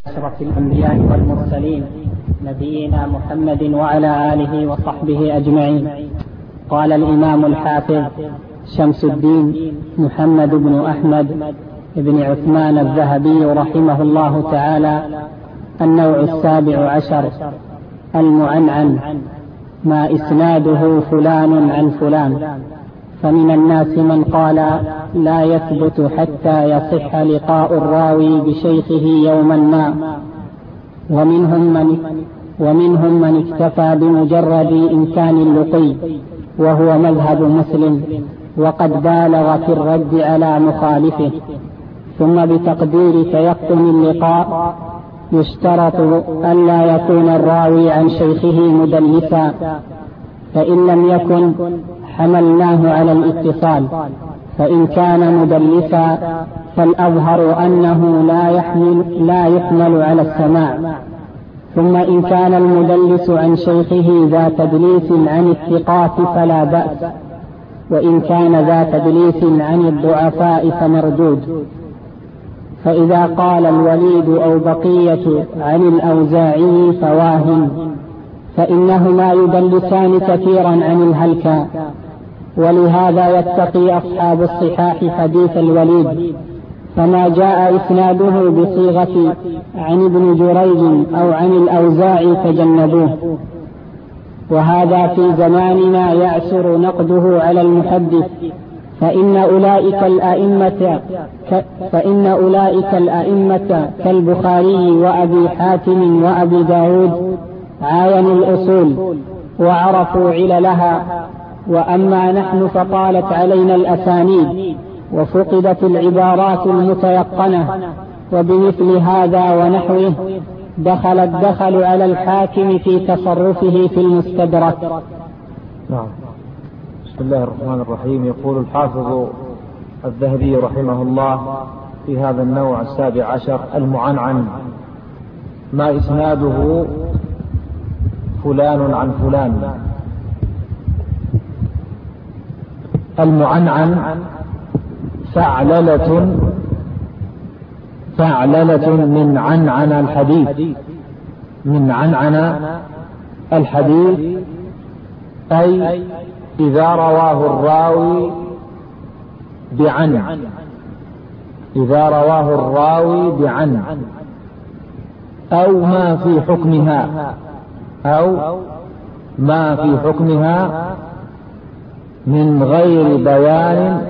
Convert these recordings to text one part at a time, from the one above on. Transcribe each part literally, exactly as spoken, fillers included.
أشرف الأنبياء والمرسلين نبينا محمد وعلى آله وصحبه أجمعين. قال الإمام الحافظ شمس الدين محمد بن أحمد بن عثمان الذهبي رحمه الله تعالى: النوع السابع عشر المعنعن، ما إسناده فلان عن فلان. فمن الناس من قال لا يثبت حتى يصح لقاء الراوي بشيخه يوما ما، ومنهم من, ومنهم من اكتفى بمجرد إمكان اللقي، وهو مذهب مسلم، وقد بالغ في الرد على مخالفه. ثم بتقدير تيقن اللقاء يشترط ألا يكون الراوي عن شيخه مدلسا، فإن لم يكن حملناه على الاتصال، فإن كان مدلسا فالأظهر أنه لا يحمل, لا يحمل على السماع. ثم إن كان المدلس عن شيخه ذا تدليس عن الثقات فلا بأس، وإن كان ذا تدليس عن الضعفاء فمردود. فإذا قال الوليد أو بقية عن الأوزاعي فواهم، فإنهما يدلسان كثيرا عن الهلكاء، ولهذا يتقي أصحاب الصحاح حديث الوليد، فما جاء إسناده بصيغة عن ابن جريج أو عن الأوزاعي تجنبوه. وهذا في زماننا يعسر نقده على المحدث، فإن أولئك الأئمة فإن أولئك الأئمة كالبخاري وأبي حاتم وأبي داود عاينوا الأصول وعرفوا عللها، وأما نحن فطالت علينا الأسانيد وفقدت العبارات المتيقنة. وبمثل هذا ونحوه دخل الدخل على الحاكم في تصرفه في المستدرك. نعم. بسم الله الرحمن الرحيم. يقول الحافظ الذهبي رحمه الله في هذا النوع السابع عشر المعنعن، ما إسناده فلان عن فلان. المعنعن فعللة فعللة من عنعن الحديث من عنعن الحديث أي إذا رواه الراوي بعن إذا رواه الراوي بعن أو ما في حكمها أو ما في حكمها من غير بيان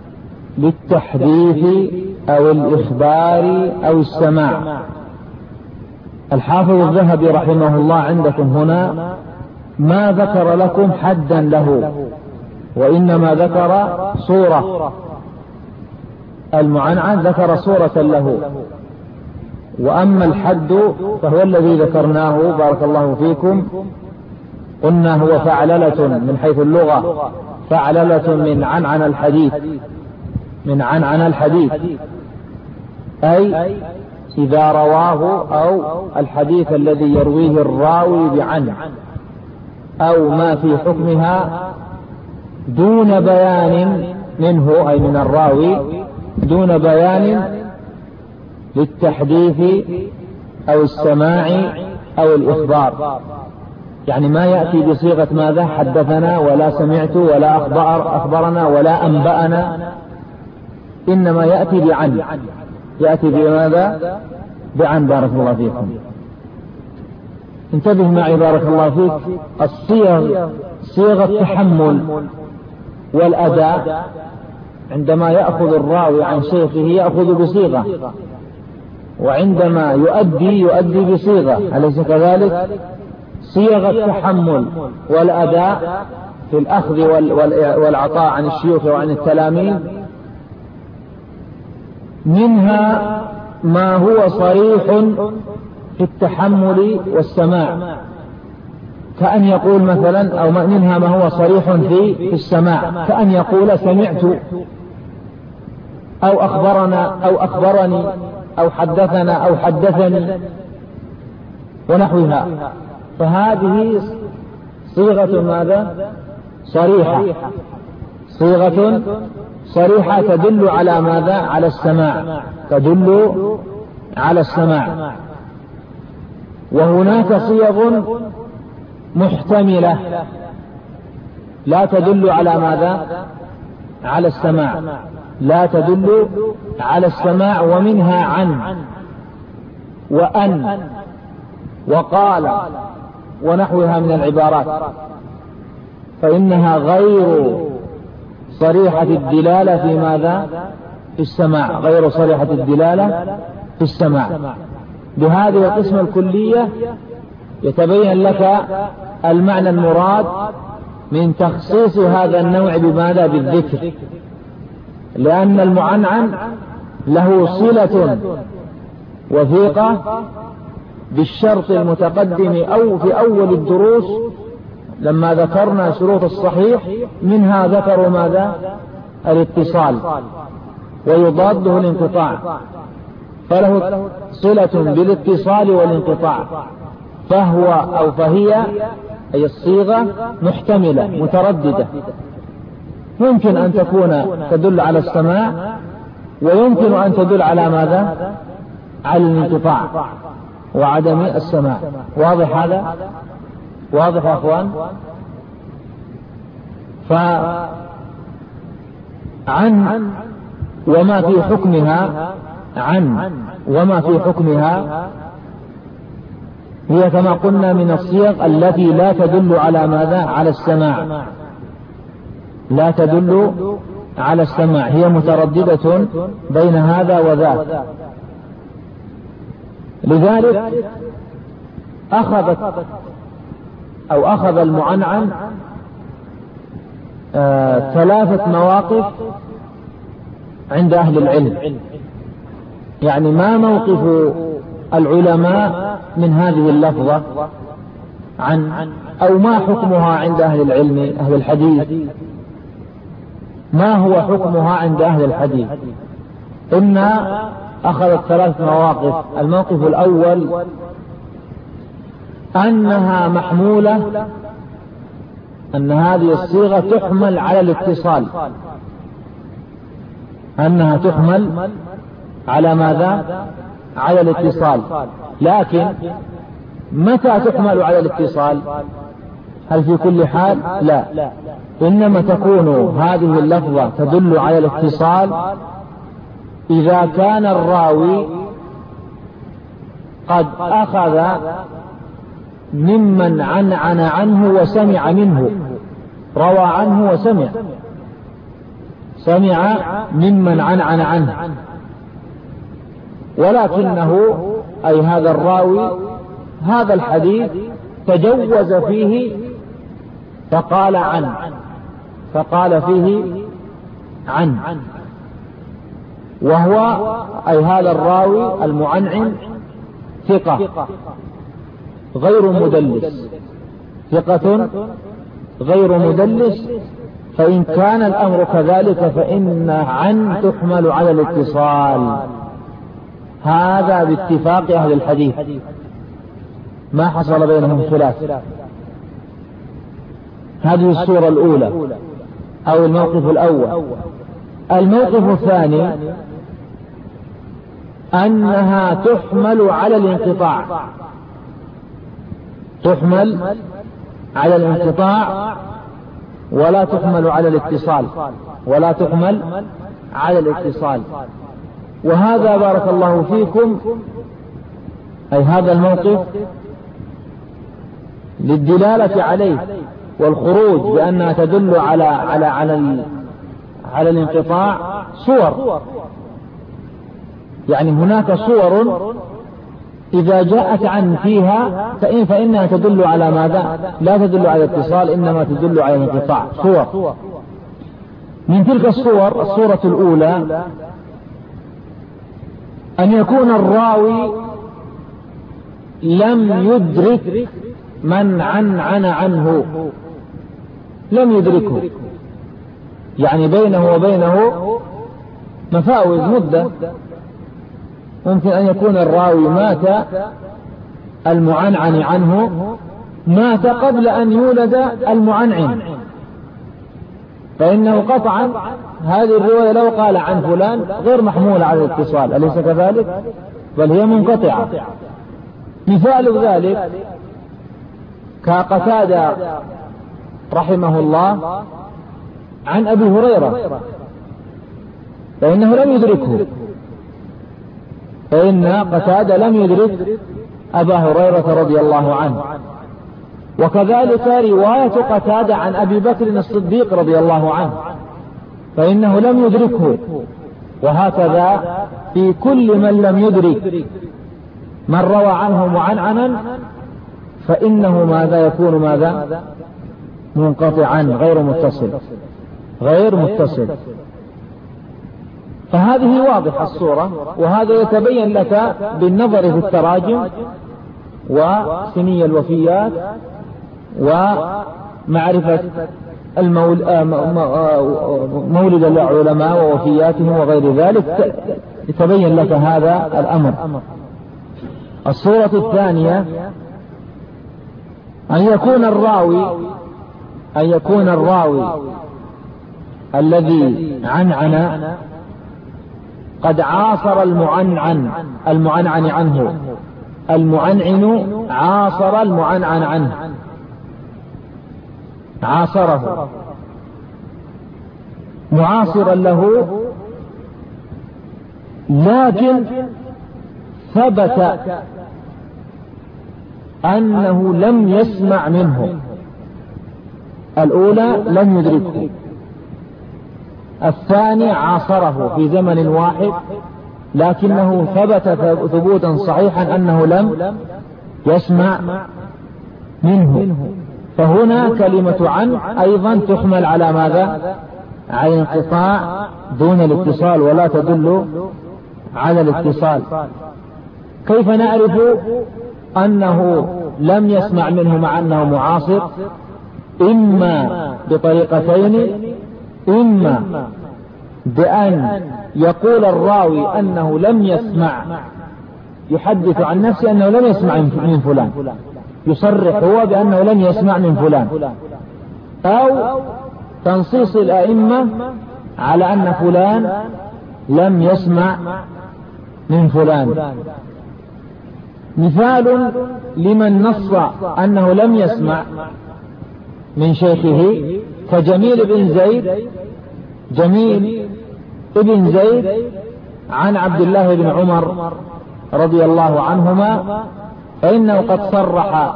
للتحديث أو الإخبار أو السماع. الحافظ الذهبي رحمه الله عندكم هنا ما ذكر لكم حدا له، وإنما ذكر صورة. المعنعن ذكر صورة له، وأما الحد فهو الذي ذكرناه بارك الله فيكم، قلنا هو فعللة من حيث اللغة، فعللة من عنعن الحديث من عنعن الحديث أي إذا رواه أو الحديث الذي يرويه الراوي بعن أو ما في حكمها دون بيان منه أي من الراوي دون بيان للتحديث أو السماع أو الإخبار. يعني ما يأتي بصيغة ماذا حدثنا ولا سمعت ولا أخبر أخبرنا ولا أنبأنا، إنما يأتي بعن يأتي بماذا بعن. بارك الله فيكم. انتبه معي بارك الله فيك. الصيغ صيغ التحمل والأداء، عندما يأخذ الراوي عن شيخه يأخذ بصيغة، وعندما يؤدي يؤدي بصيغة، أليس كذلك؟ صيغ التحمل والأداء في الأخذ والعطاء عن الشيوخ وعن التلاميذ منها ما هو صريح في التحمل والسماع، كأن يقول مثلا، أو منها ما هو صريح في في السماع، كأن يقول سمعت أو أخبرنا أو أخبرني أو حدثنا أو حدثني ونحوها. فهذه صيغة ماذا؟ صريحة، صيغة صريحة تدل على ماذا؟ على السماع، تدل على السماع. وهناك صيغ محتملة لا تدل على ماذا؟ على السماع، لا تدل على السماع، ومنها عن وأن وقال ونحوها من العبارات، فإنها غير صريحة الدلالة في ماذا؟ في السماع، غير صريحة الدلالة في السماع. بهذه القسمة الكلية يتبين لك المعنى المراد من تخصيص هذا النوع بماذا؟ بالذكر، لأن المعنعن له صلة وثيقة بالشرط المتقدم أو في أول الدروس لما ذكرنا شروط الصحيح، منها ذكروا ماذا؟ الاتصال، ويضاده الانقطاع، فله صلة بالاتصال والانقطاع، فهو أو فهي أي الصيغة محتملة مترددة، يمكن أن تكون تدل على السماع، ويمكن أن تدل على ماذا؟ على الانقطاع وعدم السماع. واضح هذا؟ واضح يا أخوان؟ فعن وما في حكمها، عن وما في حكمها هي كما قلنا من الصيغ التي لا تدل على ماذا؟ على السماع، لا تدل على السماع، هي مترددة بين هذا وذاك. لذلك أخذت أو أخذ المعنعن آه ثلاثة مواقف عند أهل العلم. يعني ما موقف العلماء من هذه اللفظة عن، أو ما حكمها عند أهل العلم أهل الحديث؟ ما هو حكمها عند أهل الحديث؟ إنها أخذت ثلاث مواقف. الموقف الأول أنها محمولة، أن هذه الصيغة تحمل على الاتصال، أنها تحمل على ماذا؟ على الاتصال. لكن متى تحمل على الاتصال؟ هل في كل حال؟ لا، إنما تكون هذه اللفظة تدل على الاتصال إذا كان الراوي قد أخذ ممن عنعن عنه وسمع منه، روى عنه وسمع، سمع ممن عنعن عنه، ولكنه أي هذا الراوي هذا الحديث تجوز فيه فقال عن، فقال فيه عن، وهو أي هذا الراوي المعنعن ثقة غير مدلس، ثقة غير مدلس. فإن كان الأمر كذلك فإن عن تحمل على الاتصال، هذا باتفاق أهل الحديث، ما حصل بينهم خلاف. هذه الصورة الأولى أو الموقف الأول. الموقف الثاني أنها تحمل على الانقطاع، تحمل على الانقطاع ولا تحمل على الاتصال، ولا تحمل على الاتصال. وهذا بارك الله فيكم أي هذا الموقف للدلالة عليه والخروج بأنها تدل على على على على الانقطاع صور. يعني هناك صور إذا جاءت عن فيها فإن فإنها تدل على ماذا؟ لا تدل على الاتصال، إنما تدل على الانقطاع. صور من تلك الصور، الصورة الأولى أن يكون الراوي لم يدرك من عنعن عنه، لم يدركه، يعني بينه وبينه مفاوز مدة. ممكن أن يكون الراوي مات المعنعن عنه، مات قبل أن يولد المعنعن، فإنه قطعا هذه الرواية لو قال عن فلان غير محمولة على الاتصال، أليس كذلك؟ بل هي منقطعة. مثال ذلك كقتادة رحمه الله عن أبي هريرة، فإنه لم يدركه، فإن قتادة لم يدرك أبا هريرة رضي الله عنه. وكذلك رواية قتادة عن أبي بكر الصديق رضي الله عنه، فإنه لم يدركه. وهكذا في كل من لم يدرك من روى عنه معنعنا فإنه ماذا يكون ماذا منقطعا غير متصل غير متصل. فهذه واضحة الصورة، وهذا يتبين لك بالنظر في التراجم وسني الوفيات ومعرفة مولد العلماء ووفياتهم وغير ذلك، يتبين لك هذا الأمر. الصورة الثانية أن يكون الراوي أن يكون الراوي الذي عنعن قد عاصر المعنعن المعنعن عنه المعنعن عاصر المعنعن عنه عاصره معاصرا له، لكن ثبت أنه لم يسمع منه. الأولى لم يدركه، الثاني عاصره في زمن واحد لكنه ثبت ثبوتا صحيحا أنه لم يسمع منه. فهنا كلمة عن أيضا تحمل على ماذا؟ على الانقطاع دون الاتصال، ولا تدل على الاتصال. كيف نعرف أنه لم يسمع منه مع أنه معاصر؟ إما بطريقتين، إما بأن يقول الراوي أنه لم يسمع، يحدث عن نفسه أنه لم يسمع من فلان، يصرح هو بأنه لم يسمع من فلان، أو تنصيص الأئمة على أن فلان لم يسمع من فلان. مثال لمن نص أنه لم يسمع من شيخه كجميل بن زيد جميل ابن زيد عن عبد الله بن عمر رضي الله عنهما، فإنه قد صرح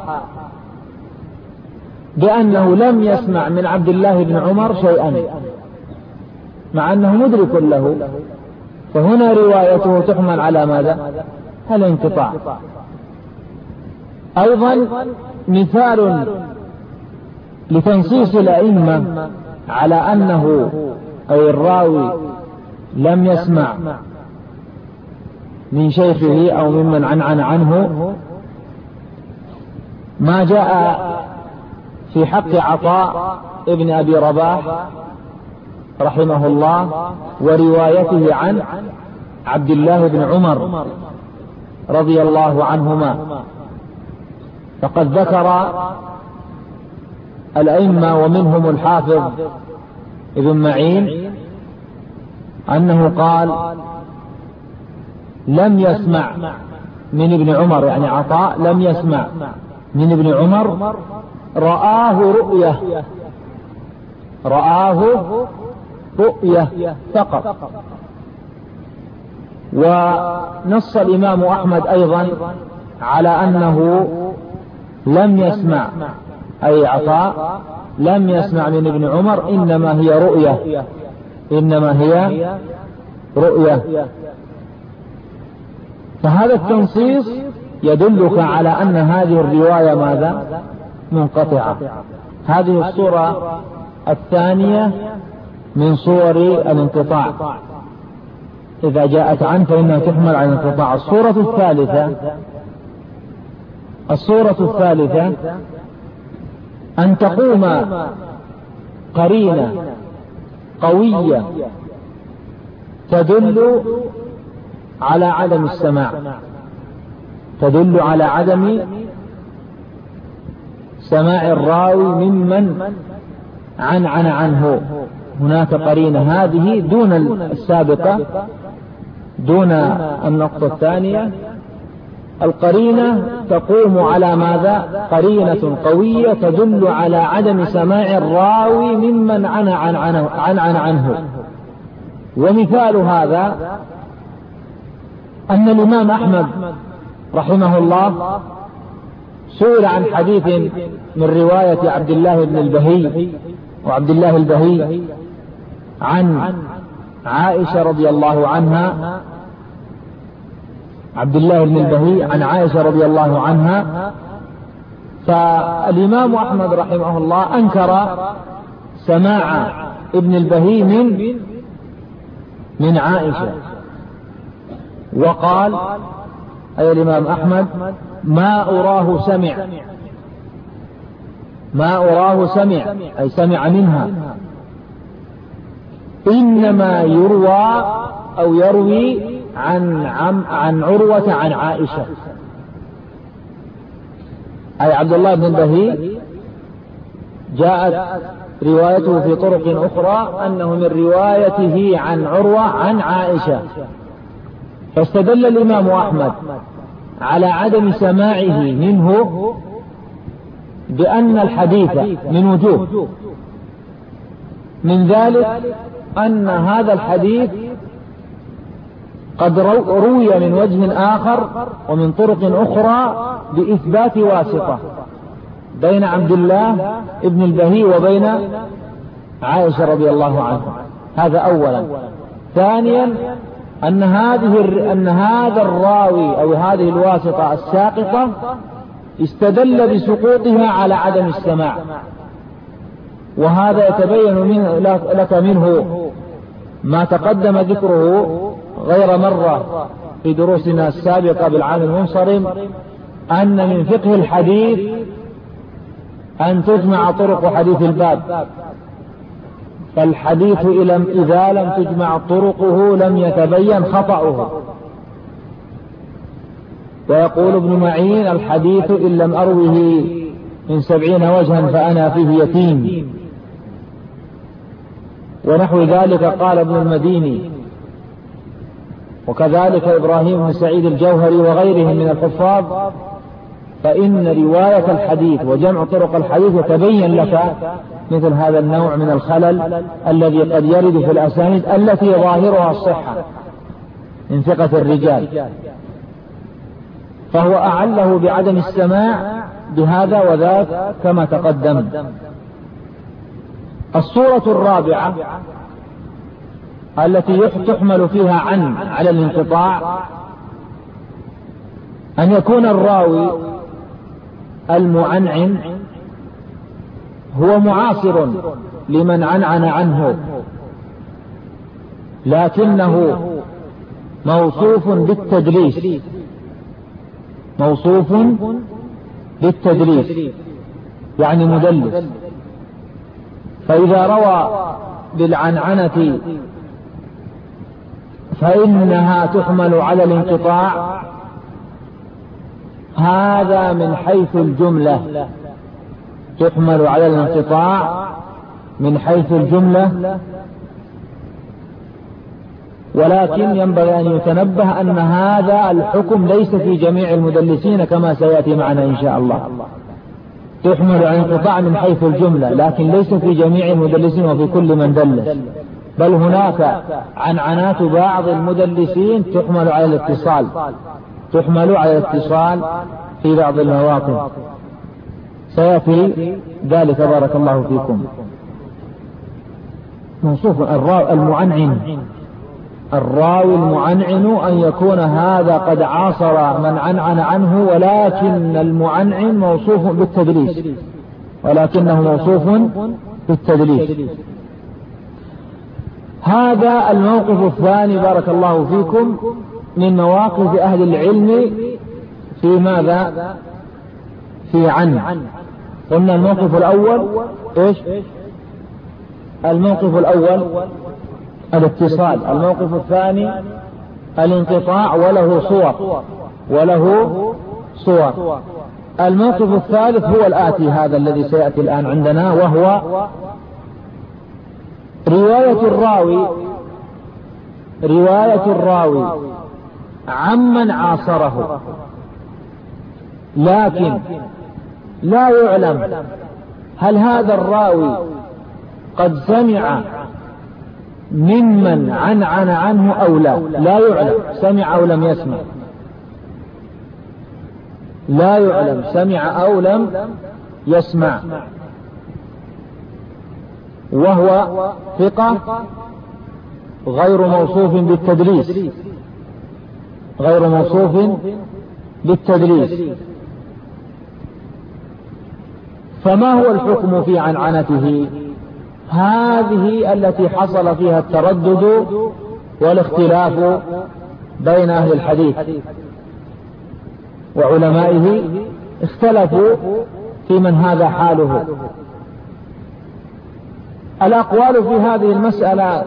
بأنه لم يسمع من عبد الله بن عمر شيئا مع أنه مدرك له. فهنا روايته تحمل على ماذا؟ الانقطاع. أيضا مثال لتنصيص الأئمة على أنه أي الراوي لم يسمع من شيخه أو ممن عنعن عنه ما جاء في حق عطاء ابن أبي رباح رحمه الله وروايته عن عبد الله بن عمر رضي الله عنهما. فقد ذكر الأئمة ومنهم الحافظ ابن معين أنه قال لم يسمع من ابن عمر، يعني عطاء لم يسمع من ابن عمر، رآه رؤية رآه رؤية فقط. ونص الإمام أحمد أيضا على أنه لم يسمع أي عطاء لم يسمع من ابن عمر، إنما هي رؤية إنما هي رؤية. فهذا التنصيص يدلك على أن هذه الرواية ماذا؟ منقطعة. هذه الصورة الثانية من صور الانقطاع، إذا جاءت عنه فإنها تحمل على الانقطاع. الصورة الثالثة الصورة الثالثة أن تقوم قرينة قوية تدل على عدم السماع تدل على عدم سماع الراوي ممن عنعن عنه. هناك قرينة هذه دون السابقة، دون النقطة الثانية. القرينة تقوم على ماذا؟ قرينة قوية تدل على عدم سماع الراوي ممن عن عن عنه, عن عن عنه. ومثال هذا أن الإمام أحمد رحمه الله سئل عن حديث من رواية عبد الله بن البهي وعبد الله البهي عن عائشة رضي الله عنها، عبد الله بن البهي عن عائشة رضي الله عنها، فالإمام أحمد رحمه الله أنكر سماع ابن البهي من من عائشة، وقال أي الإمام أحمد ما أراه سمع، ما أراه سمع أي سمع منها، إنما يروى أو يروي عن عن, عن عروة عن عائشة، أي عبد الله بن البهي جاءت روايته في طرق أخرى أنه من روايته عن عروة عن عائشة. فاستدل الإمام أحمد على عدم سماعه منه بأن الحديث من وجوه، من ذلك أن هذا الحديث قد روي من وجه آخر ومن طرق أخرى بإثبات واسطة بين عبد الله ابن البهي وبين عائشة رضي الله عنها. هذا أولا. ثانيا أن هذه أن هذا الراوي أو هذه الواسطة الساقطة استدل بسقوطها على عدم السماع، وهذا يتبين من لك منه ما تقدم ذكره غير مرة في دروسنا السابقة بالعام المنصرم، أن من فقه الحديث أن تجمع طرق حديث الباب، فالحديث إذا لم تجمع طرقه لم يتبين خطأه. ويقول ابن معين الحديث إن لم أروه من سبعين وجها فأنا فيه يتيم، ونحو ذلك قال ابن المديني، وكذلك إبراهيم بن سعيد الجوهري وغيرهم من الحفاظ. فإن رواية الحديث وجمع طرق الحديث يتبين لك مثل هذا النوع من الخلل الذي قد يرد في الأسانيد التي ظاهرها الصحة من ثقة الرجال، فهو أعله بعدم السماع بهذا وذاك كما تقدم. الصورة الرابعة التي تحمل فيها عن على الانقطاع أن يكون الراوي المعنعن هو معاصر لمن عنعن عنه، لكنه موصوف بالتدليس، موصوف بالتدليس يعني مدلس. فإذا روى بالعنعنة فإنها تحمل على الانقطاع، هذا من حيث الجملة، تحمل على الانقطاع من حيث الجملة. ولكن ينبغي أن يتنبه أن هذا الحكم ليس في جميع المدلسين كما سيأتي معنا إن شاء الله. تحمل على الانقطاع من حيث الجملة، لكن ليس في جميع المدلسين وفي كل من دلس، بل هناك عنعنات بعض المدلسين تحمل على الاتصال، تحمل على الاتصال في بعض المواقف، سيأتي ذلك بارك الله فيكم. موصوف المعنعن، الراوي المعنعن أن يكون هذا قد عاصر من عنعن عنه، ولكن المعنعن موصوف بالتدليس، ولكنه موصوف بالتدليس. هذا الموقف الثاني بارك الله فيكم من مواقف أهل العلم في ماذا؟ في عن. قلنا الموقف الأول إيش؟ الموقف الأول الاتصال، الموقف الثاني الانقطاع وله صور، وله صور. الموقف الثالث هو الآتي، هذا الذي سيأتي الآن عندنا، وهو رواية الراوي رواية الراوي عمن عاصره، لكن لا يعلم هل هذا الراوي قد سمع ممن عنعن عنه أو لا، لا يعلم سمع أو لم يسمع، لا يعلم سمع أو لم يسمع، وهو ثقة غير موصوف بالتدليس، غير موصوف بالتدليس. فما هو الحكم في عنعنته؟ هذه التي حصل فيها التردد والاختلاف بين أهل الحديث، وعلمائه اختلفوا في من هذا حاله. الأقوال في هذه المسألة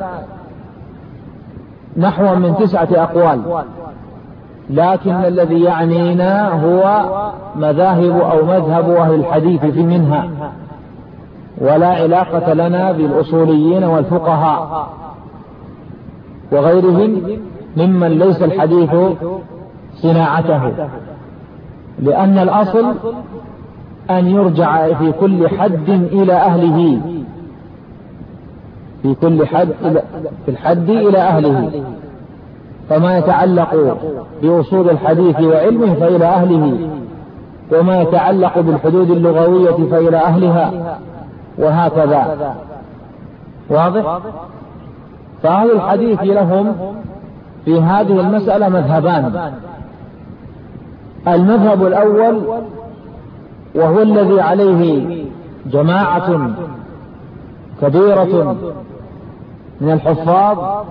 نحو من تسعة أقوال، لكن الذي يعنينا هو مذاهب أو مذهب أهل الحديث في منها، ولا علاقة لنا بالأصوليين والفقهاء وغيرهم ممن ليس الحديث صناعته، لأن الأصل أن يرجع في كل حد إلى أهله، في كل حد في الحد إلى أهله. فما يتعلق بأصول الحديث وعلمه فإلى أهله، وما يتعلق بالحدود اللغوية فإلى أهلها، وهكذا. واضح؟ فأهل الحديث لهم في هذه المسألة مذهبان. المذهب الأول وهو الذي عليه جماعة كبيرة من الحفاظ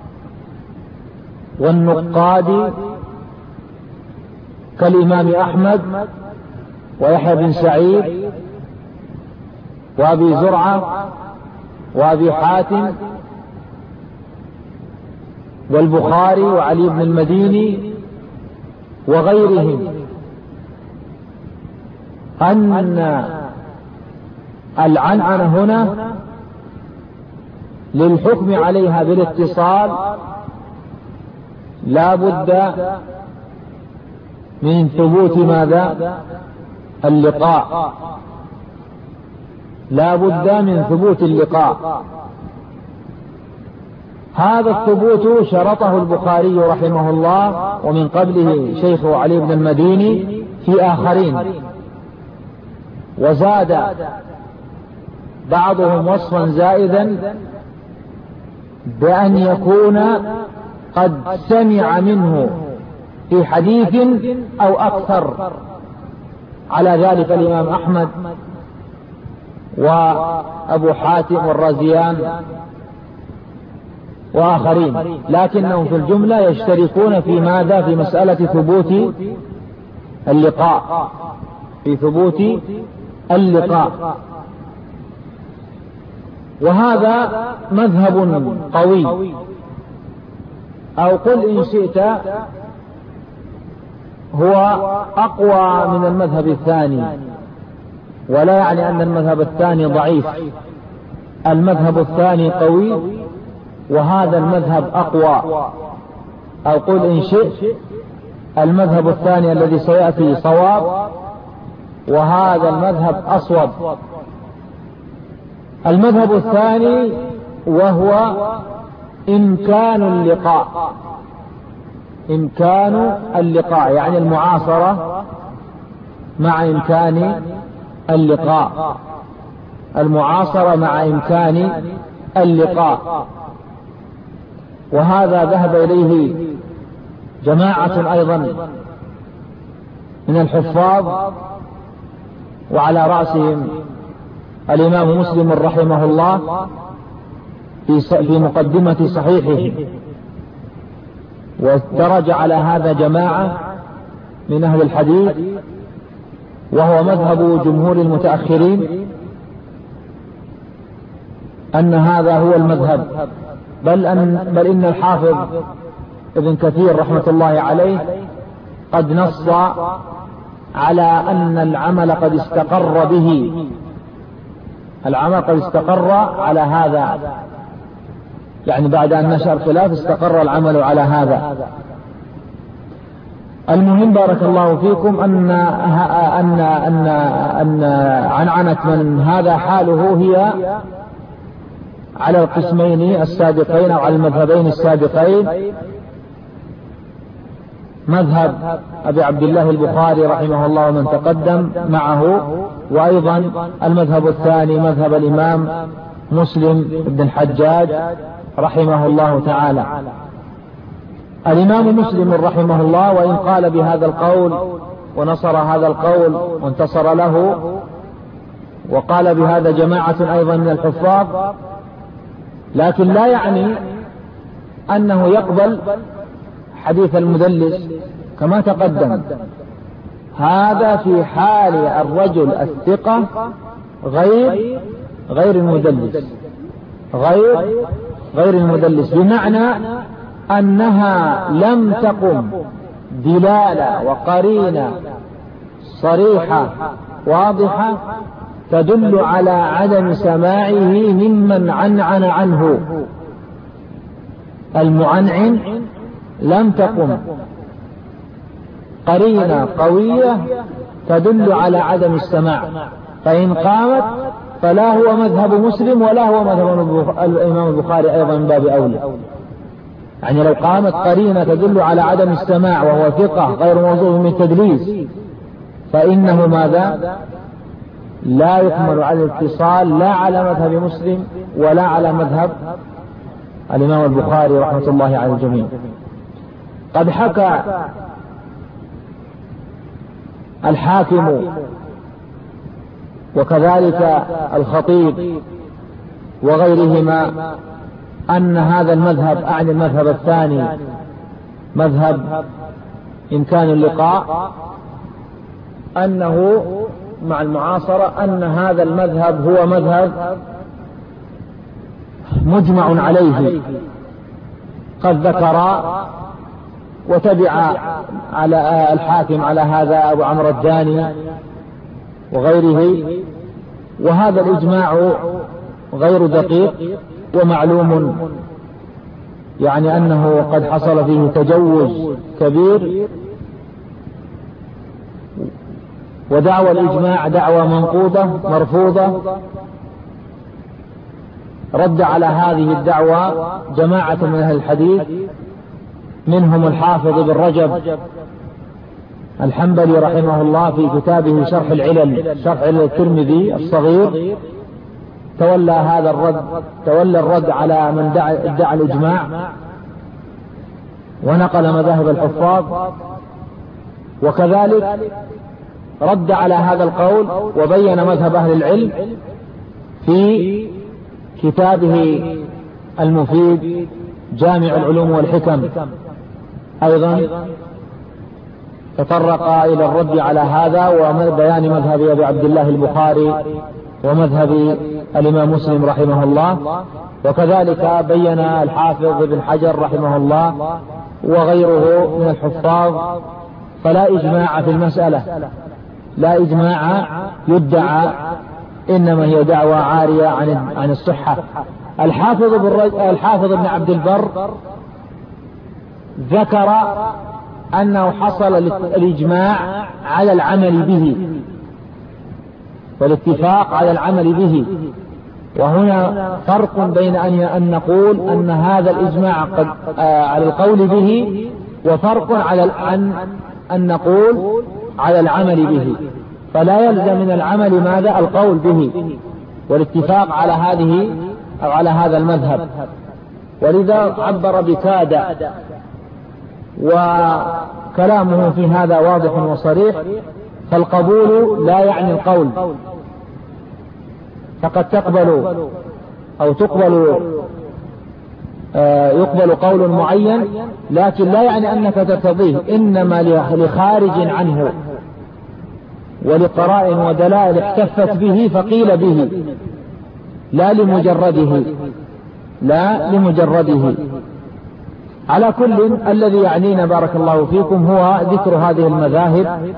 والنقاد كالإمام أحمد ويحيى بن سعيد وأبي زرعة وأبي حاتم والبخاري وعلي بن المديني وغيرهم، أن العنعنة هنا للحكم عليها بالاتصال لا بد من ثبوت ماذا؟ اللقاء، لا بد من ثبوت اللقاء. هذا الثبوت شرطه البخاري رحمه الله، ومن قبله شيخه علي بن المديني في آخرين، وزاد بعضهم وصفا زائدا بأن يكون قد سمع منه في حديث أو أكثر، على ذلك الإمام أحمد وأبو حاتم والرازيان وآخرين، لكنهم في الجملة يشتركون في ماذا؟ في مسألة ثبوت اللقاء، في ثبوت اللقاء. وهذا مذهب قوي، أو قل إن شئت هو أقوى من المذهب الثاني، ولا يعني أن المذهب الثاني ضعيف. المذهب الثاني قوي وهذا المذهب أقوى، أو قل إن شئت المذهب الثاني الذي سيأتي صواب وهذا المذهب أصوب. المذهب الثاني وهو إمكان اللقاء، إمكان اللقاء يعني المعاصرة مع إمكان اللقاء، المعاصرة مع إمكان اللقاء. وهذا ذهب إليه جماعة أيضا من الحفاظ، وعلى رأسهم الإمام مسلم رحمه الله في مقدمة صحيحه. ودرج على هذا جماعة من أهل الحديث، وهو مذهب جمهور المتأخرين، أن هذا هو المذهب. بل, أن بل إن الحافظ ابن كثير رحمة الله عليه قد نص على أن العمل قد استقر به، العمل قد استقر على هذا، يعني بعد أن نشأ الخلاف استقر العمل على هذا. المهم بارك الله فيكم أن أن أن أن عنعنة من هذا حاله هي على القسمين السابقين أو على المذهبين السابقين، مذهب أبي عبد الله البخاري رحمه الله ومن تقدم معه، وأيضا المذهب الثاني مذهب الإمام مسلم بن الحجاج رحمه الله تعالى. الإمام مسلم رحمه الله وإن قال بهذا القول ونصر هذا القول وانتصر له، وقال بهذا جماعة أيضا من الحفاظ، لكن لا يعني أنه يقبل حديث المدلس كما تقدم. هذا في حال الرجل الثقة غير غير المدلس، غير غير المدلس، بمعنى أنها لم تقم دلالة وقرينة صريحة واضحة تدل على عدم سماعه ممن عنعن عنه. المعنعن لم تقم قرينة قوية تدل على عدم السماع، فإن قامت فلا هو مذهب مسلم ولا هو مذهب الإمام البخاري أيضا من باب أولى. يعني لو قامت قرينة تدل على عدم السماع وهو ثقة غير موضوع من التدليس، فإنه ماذا؟ لا يحمل على الاتصال لا على مذهب مسلم ولا على مذهب الإمام البخاري رحمة الله على الجميع. قد حكى الحاكم وكذلك الخطيب وغيرهما أن هذا المذهب، أعني المذهب الثاني مذهب إمكان اللقاء، أنه مع المعاصرة أن هذا المذهب هو مذهب مجمع عليه. قد ذكر وتبع على الحاكم على هذا أبو عمرو الداني وغيره، وهذا الإجماع غير دقيق ومعلوم، يعني أنه قد حصل فيه تجوز كبير، ودعوى الإجماع دعوى منقوضة مرفوضة. رد على هذه الدعوى جماعة من أهل الحديث، منهم الحافظ بن رجب الحنبلي رحمه الله في كتابه شرح العلل، شرح علل الترمذي الصغير، تولى هذا الرد، تولى الرد على من ادعى الإجماع، ونقل مذاهب الحفاظ، وكذلك رد على هذا القول وبين مذهب أهل العلم في كتابه المفيد جامع العلوم والحكم. أيضا تطرق إلى الرد على هذا وبيان مذهب أبي عبد الله البخاري ومذهب الإمام مسلم رحمه الله، وكذلك بين الحافظ ابن حجر رحمه الله وغيره من الحفاظ. فلا إجماع في المسألة، لا إجماع يدعى، إنما هي دعوة عارية عن عن الصحة. الحافظ الحافظ ابن عبد البر ذكر أنه حصل الإجماع على العمل به والاتفاق على العمل به، وهنا فرق بين أن نقول أن هذا الإجماع قد على القول به، وفرق على أن أن نقول على العمل به. فلا يلزم من العمل ماذا؟ القول به والاتفاق على هذه أو على هذا المذهب. ولذا عبر بكاد، وكلامه في هذا واضح وصريح. فالقبول لا يعني القول، فقد تقبل أو تقبل يقبل قول معين، لكن لا يعني أنك ترتضيه، إنما لخارج عنه ولقرائن ودلائل احتفت به فقيل به، لا لمجرده، لا لمجرده. على كل، الذي يعنينا بارك الله فيكم هو ذكر هذه المذاهب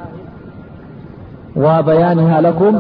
وبيانها لكم.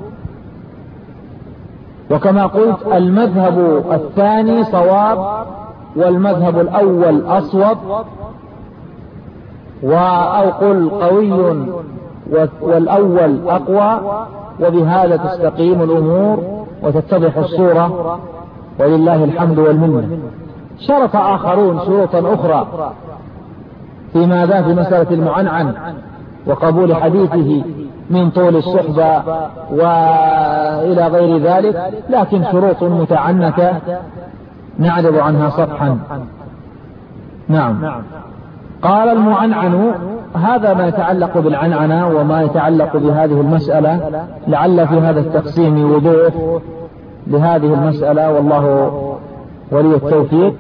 وكما قلت المذهب الثاني صواب والمذهب الأول أصوب، أو قل قوي والأول أقوى، وبهذا تستقيم الأمور وتتضح الصورة، ولله الحمد والمنة. شرط آخرون شروطا أخرى في ماذا؟ في مسألة المعنعن وقبول حديثه من طول الصحبة وإلى غير ذلك، لكن شروط متعنتة نعرض عنها صفحا. نعم. قال المعنعن، هذا ما يتعلق بالعنعنة وما يتعلق بهذه المسألة، لعل في هذا التقسيم وضوح لهذه المسألة، والله ولي التوفيق.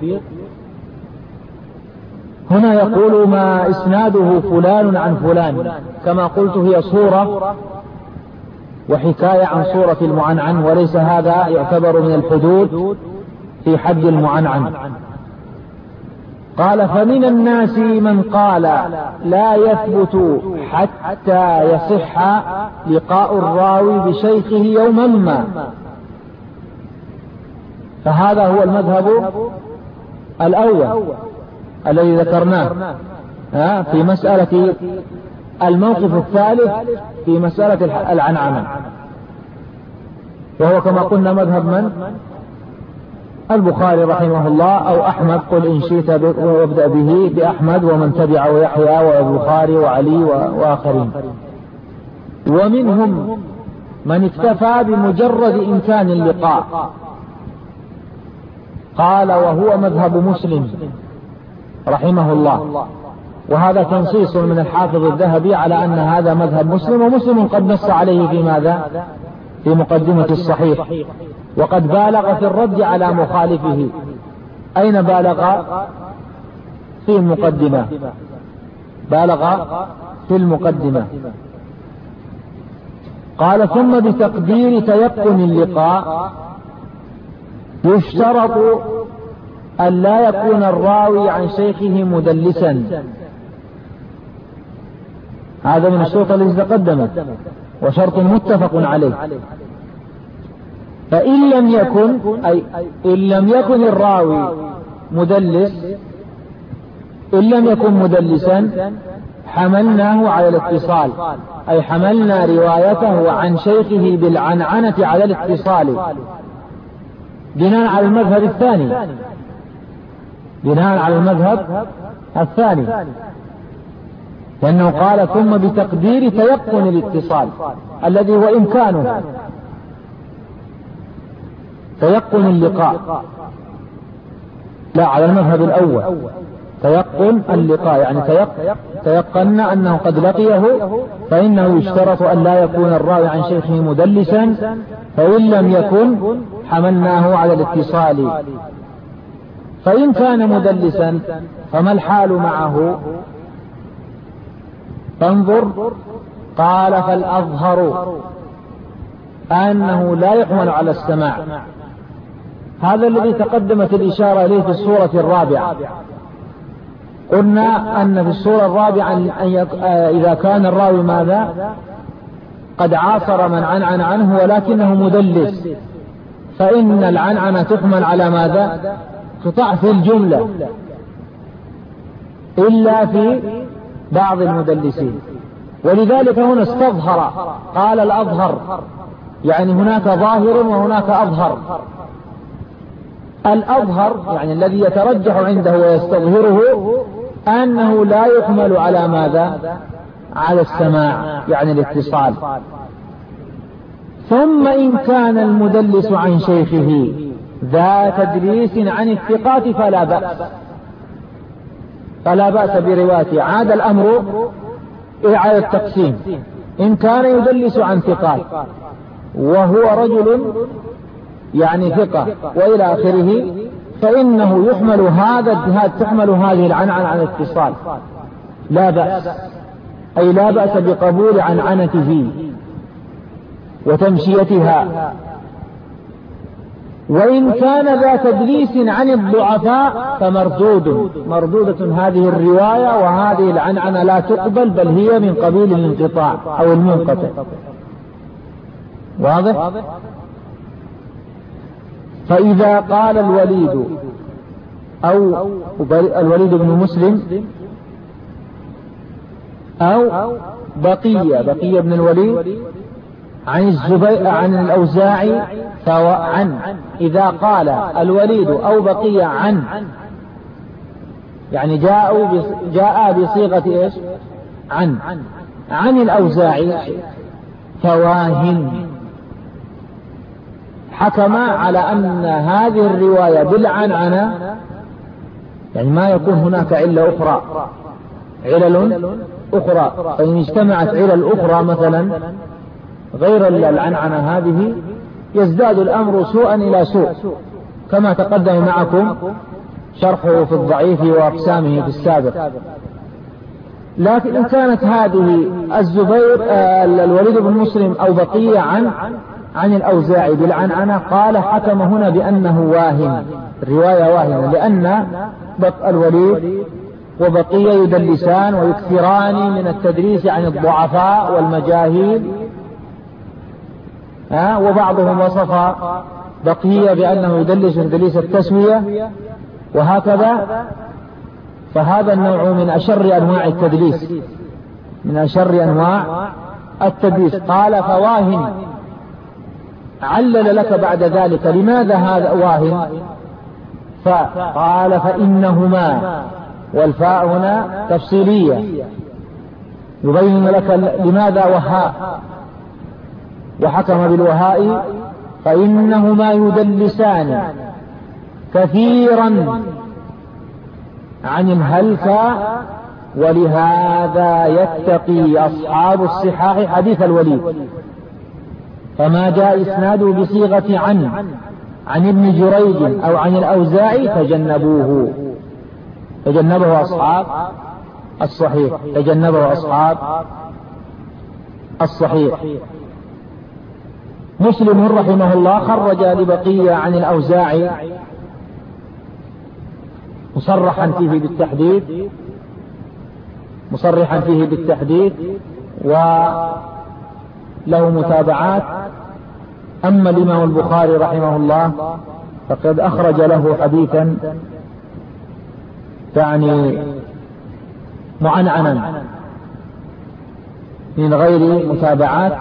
هنا يقول ما إسناده فلان عن فلان، كما قلت هي صورة وحكاية عن صورة المعنعن، وليس هذا يعتبر من الحدود في حد المعنعن. قال فمن الناس من قال لا يثبت حتى يصح لقاء الراوي بشيخه يوما ما، فهذا هو المذهب الأول الذي ذكرناه في مسألة الموقف الثالث في مسألة العنعنة، وهو كما قلنا مذهب من؟ البخاري رحمه الله أو أحمد، قل إن شئت وابدأ به بأحمد ومن تبع ويحيى والبخاري وعلي وآخرين. ومنهم من اكتفى بمجرد إمكان اللقاء، قال وهو مذهب مسلم رحمه الله، وهذا تنصيص من الحافظ الذهبي على أن هذا مذهب مسلم، ومسلم قد نص عليه في ماذا؟ في مقدمة الصحيح، وقد بالغ في الرد على مخالفه. أين بالغ؟ في المقدمة، بالغ في المقدمة. قال ثم بتقدير تيقن اللقاء يشترط أن لا يكون الراوي عن شيخه مدلسا، هذا من الشروط التي تقدمت وشرط متفق عليه. فإن لم يكن أي إن لم يكن الراوي مدلس إن لم يكن مدلسا حملناه على الاتصال، أي حملنا روايته عن شيخه بالعنعنة على الاتصال بناء على المذهب الثاني بناء على المذهب الثاني لأنه قال ثم بتقدير تيقن الاتصال الذي هو إمكانه تيقن اللقاء، لا على المذهب الأول تيقن اللقاء، يعني تيقنا أنه قد لقيه، فإنه يشترط أن لا يكون الراوي عن شيخه مدلسا، فإن لم يكن حملناه على الاتصال. فإن كان مدلسا فما الحال معه؟ فانظر، قال فالأظهر أنه لا يحمل على السماع، هذا الذي تقدمت الإشارة إليه في السورة الرابعة. قلنا أن في السورة الرابعة إذا كان الراوي ماذا؟ قد عاصر من عنعن عنه ولكنه مدلس، فإن العنعنة تحمل على ماذا؟ قطع في الجملة إلا في بعض المدلسين، ولذلك هنا استظهر، قال الأظهر، يعني هناك ظاهر وهناك أظهر. الأظهر يعني الذي يترجح عنده ويستظهره أنه لا يحمل على ماذا؟ على السماع، يعني الاتصال. ثم إن كان المدلس عن شيخه ذا تدليس عن الثقات فلا بأس فلا بأس بروايته. عاد الأمر إعادة التقسيم، إن كان يدلس عن ثقات وهو رجل يعني ثقة وإلى آخره، فإنه يحمل هذا تحمل هذه العنعنة عن الاتصال، لا بأس، أي لا بأس بقبول عنعنته وتمشيتها. وإن كان ذا تدليس عن الضعفاء فمردود، مردودة هذه الرواية، وهذه العنعنة لا تقبل، بل هي من قبيل الانقطاع أو المنقطع. واضح؟ فإذا قال الوليد أو الوليد بن مسلم أو بقية بقية بن الوليد عن الزبير عن الأوزاعي فعن. إذا قال الوليد أو بقية عن يعني جاءوا جاء بصيغة إيش؟ عن عن الأوزاعي فواهن، حكم على أن هذه الرواية بالعنعنة، يعني ما يكون هناك علة أخرى علل أخرى، فإن اجتمعت علل أخرى مثلا غير العنعنة هذه يزداد الأمر سوءا إلى سوء، كما تقدم معكم شرحه في الضعيف وأقسامه في السابق. لكن إن كانت هذه الزبير الوليد بن مسلم أو بقية عن عن الأوزاعي بالعنعنة، قال حكم هنا بأنه واهن، الرواية واهنة، لأن الوليد وبقية يدلسان ويكثران من التدريس عن الضعفاء والمجاهيل، ها وبعضهم وصف بقية بأنه يدلس تدليس التسوية وهكذا، فهذا النوع من أشر أنواع التدليس من أشر أنواع التدليس. قال فواهن، علل لك بعد ذلك لماذا هذا واهن، فقال فإنهما، والفاء هنا تفصيلية يبين لك لماذا وهاء وحكم بالوهاء، فإنهما يدلسان كثيرا عن الهلكة، ولهذا يتقي أصحاب الصحاح حديث الوليد، فما جاء إسناده بصيغة عن عن ابن جريج أو عن الأوزاعي تجنبوه، تجنبه أصحاب الصحيح تجنبه أصحاب الصحيح. مسلم رحمه الله خرج لبقية عن الأوزاعي مصرحا فيه بالتحديد مصرحا فيه بالتحديد وله متابعات. أما الإمام البخاري رحمه الله فقد أخرج له حديثا يعني معنعنا من غير متابعات،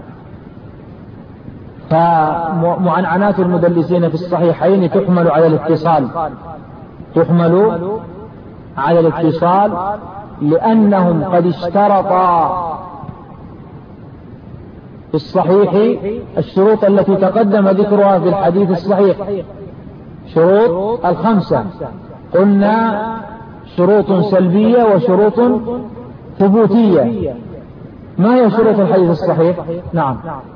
فمعنعنات المدلسين في الصحيحين تحمل على الاتصال تحمل على الاتصال لأنهم قد اشترطا في الصحيح الشروط التي تقدم ذكرها في الحديث الصحيح، شروط الخمسة، قلنا شروط سلبية وشروط ثبوتية. ما هي شروط الحديث الصحيح؟ نعم،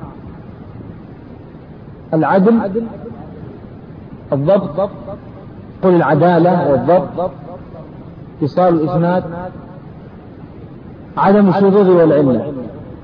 العدل، الضبط، قل العدالة والضبط، اتصال الإسناد، عدم الشذوذ والعلة.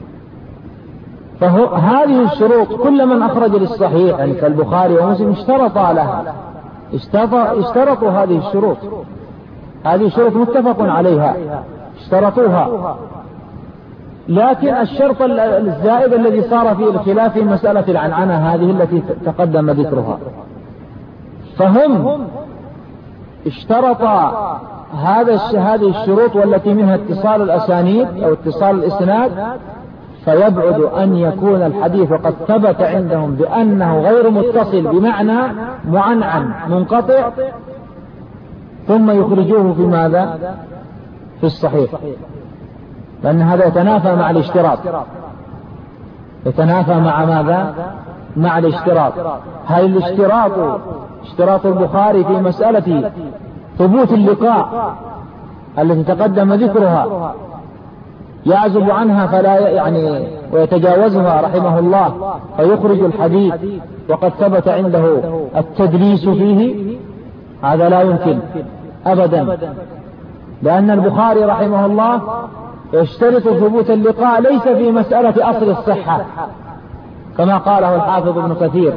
فهذه الشروط كل من أخرج للصحيح يعني كالبخاري ومسلم اشترطا لها اشترطوا هذه الشروط، هذه الشروط متفق عليها اشترطوها. لكن الشرط الزائد الذي صار فيه الخلاف في مسألة العنعنة هذه التي تقدم ذكرها، فهم اشترط هذا هذه الشروط والتي منها اتصال الأسانيد أو اتصال الإسناد، فيبعد أن يكون الحديث قد ثبت عندهم بأنه غير متصل بمعنى معنعن منقطع ثم يخرجوه في ماذا؟ في الصحيح، لأن هذا يتنافى مع الاشتراط يتنافى مع ماذا؟ مع الاشتراط. هل الاشتراط اشتراط البخاري في مسألة ثبوت اللقاء التي تقدم ذكرها يعزب عنها فلا يعني ويتجاوزها رحمه الله فيخرج الحديث وقد ثبت عنده التدليس فيه؟ هذا لا يمكن أبدا، لأن البخاري رحمه الله يشترط ثبوت اللقاء ليس في مسألة أصل الصحة كما قاله الحافظ ابن كثير،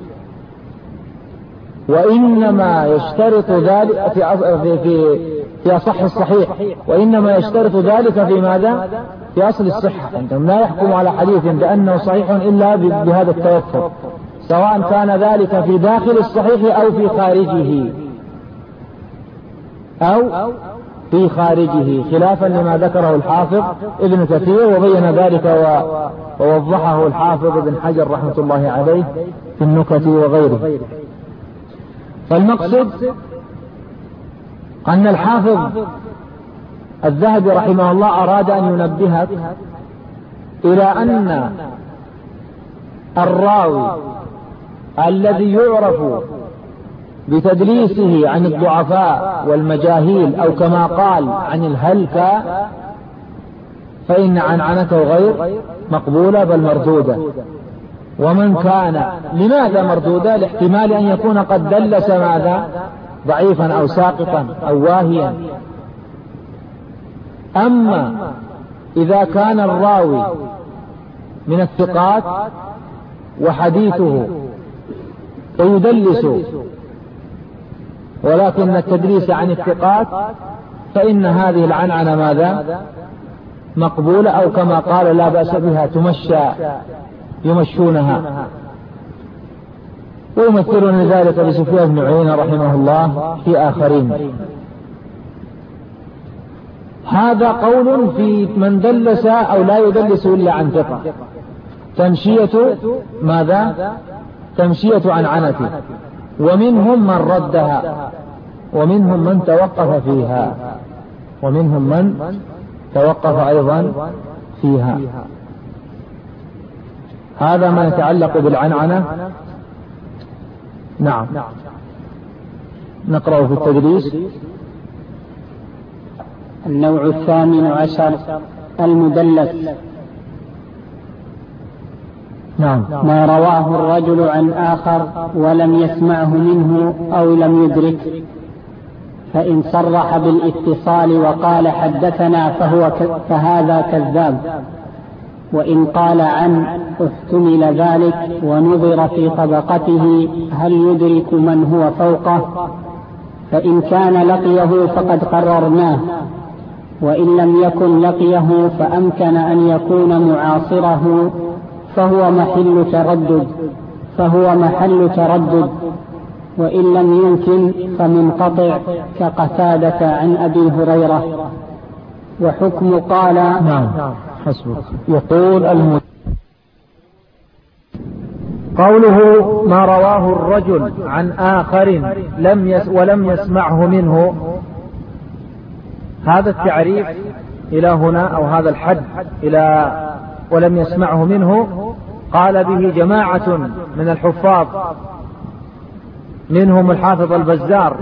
وإنما يشترط ذلك في في في أصح الصحيح، وإنما يشترط ذلك في ماذا؟ في أصل الصحة. عندهم لا يحكم على حديث بأنه صحيح إلا بهذا التوفر، سواء كان ذلك في داخل الصحيح أو في خارجه أو في خارجه، خلافا لما ذكره الحافظ ابن كثير، وبين ذلك ووضحه الحافظ ابن حجر رحمة الله عليه في النكت وغيره. فالمقصد أن الحافظ الذهبي رحمه الله أراد أن ينبهك إلى أن الراوي الذي يعرف بتدليسه عن الضعفاء والمجاهيل، أو كما قال عن الهلكة، فإن عنعنته غير مقبولة بل مردودة. ومن كان لماذا مردودة؟ لاحتمال أن يكون قد دلس ماذا؟ ضعيفا أو ساقطا أو واهيا. أما إذا كان الراوي من الثقات وحديثه ويدلس، ولكن التدليس عن الثقات، فإن هذه العنعنة ماذا؟ مقبولة، أو كما قال لا بأس بها، تمشى يمشونها. ويمثلون ذلك بسفيان بن عيينة رحمه الله في آخرين. هذا قول في من دلس أو لا يدلس إلا عن ثقة، تمشية ماذا؟ تمشية عنعنته. ومنهم من ردها، ومنهم من توقف فيها، ومنهم من توقف أيضا فيها. هذا ما يتعلق بالعنعنة. نعم، نقرأ في التدريس. النوع الثامن عشر المدلس. نعم. ما رواه الرجل عن آخر ولم يسمعه منه أو لم يدرك، فإن صرح بالاتصال وقال حدثنا فهو ك... فهذا كذاب، وإن قال عن احتمل ذلك ونظر في طبقته هل يدرك من هو فوقه، فإن كان لقيه فقد قررناه، وإن لم يكن لقيه فأمكن أن يكون معاصره فهو محل تردد فهو محل تردد وإن لم يمكن فمنقطع كقتادة عن أبي هريرة. وحكم قال. نعم حسبك. يقول المد... قوله ما رواه الرجل عن آخر لم يس ولم يسمعه منه، هذا التعريف إلى هنا أو هذا الحد إلى ولم يسمعه منه قال به جماعة من الحفاظ، منهم الحافظ البزار،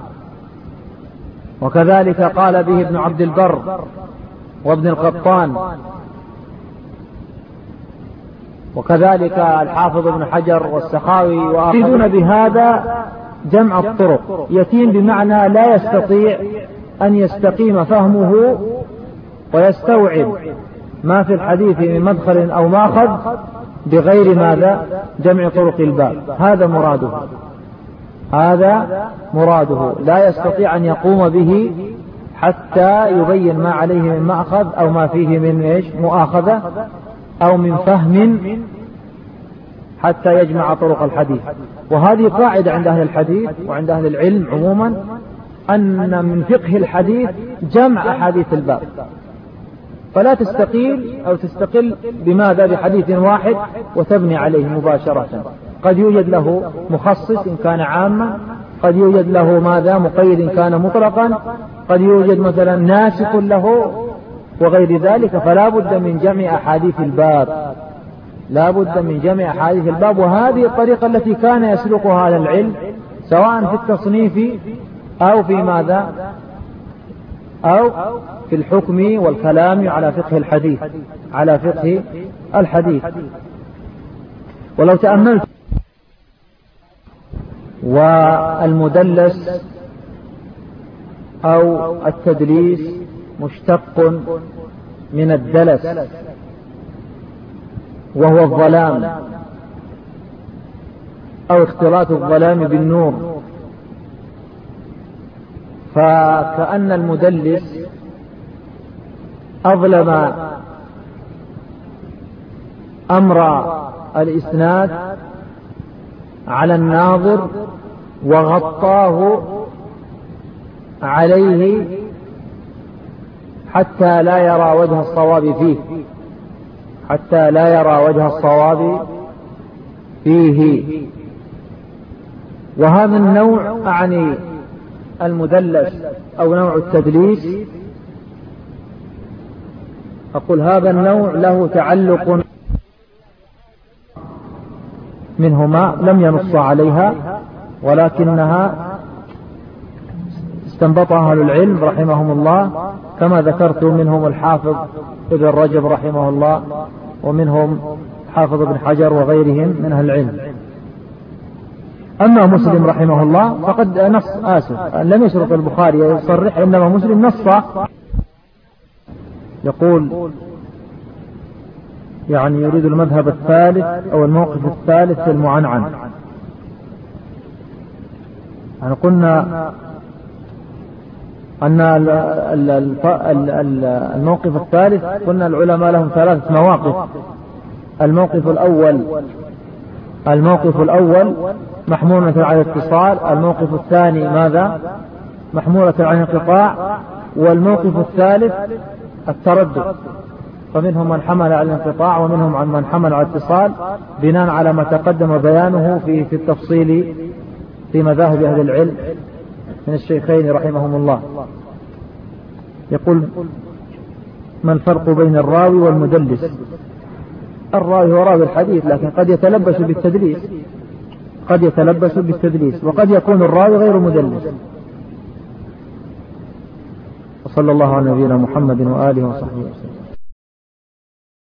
وكذلك قال به ابن عبد البر وابن القطان، وكذلك الحافظ ابن حجر والسخاوي، ويريدون بهذا جمع الطرق. يتيم بمعنى لا يستطيع أن يستقيم فهمه ويستوعب ما في الحديث من مدخل أو ماخذ بغير ماذا؟ جمع طرق الباب. هذا مراده، هذا مراده، لا يستطيع أن يقوم به حتى يبين ما عليه من مأخذ أو ما فيه من إيش مؤاخذة أو من فهم حتى يجمع طرق الحديث. وهذه قاعدة عند أهل الحديث وعند أهل العلم عموما، أن من فقه الحديث جمع أحاديث الباب، فلا تستقيل أو تستقل بماذا؟ بحديث واحد وتبني عليه مباشرة. قد يوجد له مخصص إن كان عاما، قد يوجد له ماذا؟ مقيد إن كان مطلقا، قد يوجد مثلا ناسخ له وغير ذلك. فلا بد من جمع أحاديث الباب، لا بد من جمع أحاديث الباب. وهذه الطريقة التي كان يسلكها أهل العلم سواء في التصنيف أو في ماذا؟ أو في الحكم والكلام على فقه الحديث، على فقه الحديث. ولو تأملت والمدلس أو التدليس مشتق من الدلس وهو الظلام أو اختلاط الظلام بالنور، فكأن المدلس أظلم أمر الإسناد على الناظر وغطاه عليه حتى لا يرى وجه الصواب فيه حتى لا يرى وجه الصواب فيه. وهذا النوع أعني المدلس أو نوع التدليس، أقول هذا النوع له تعلق منهما لم ينص عليها، ولكنها استنبطها أهل العلم رحمهم الله، كما ذكرت منهم الحافظ ابن رجب رحمه الله، ومنهم حافظ ابن حجر وغيرهم من أهل العلم. أما مسلم رحمه الله فقد نص آسف لم يشرط البخاري يصرح، إنما مسلم نص يقول يعني يريد المذهب الثالث أو الموقف الثالث في المعنعن. يعني قلنا أن الموقف الثالث قلنا العلماء لهم ثلاثة مواقف. الموقف الأول الموقف الأول محمولة على الاتصال، الموقف الثاني ماذا؟ محمولة على الانقطاع، والموقف الثالث التردد. فمنهم من حمل على الانقطاع ومنهم من حمل على الاتصال، بناء على ما تقدم بيانه في في التفصيل في مذاهب أهل العلم من الشيخين رحمهم الله. يقول ما الفرق بين الراوي والمدلس؟ الراوي هو راوي الحديث، لكن قد يتلبس بالتدليس قد يتلبس بالتدليس وقد يكون الراوي غير مدلس. وصلى الله على نبينا محمد وآله وصحبه وسلم.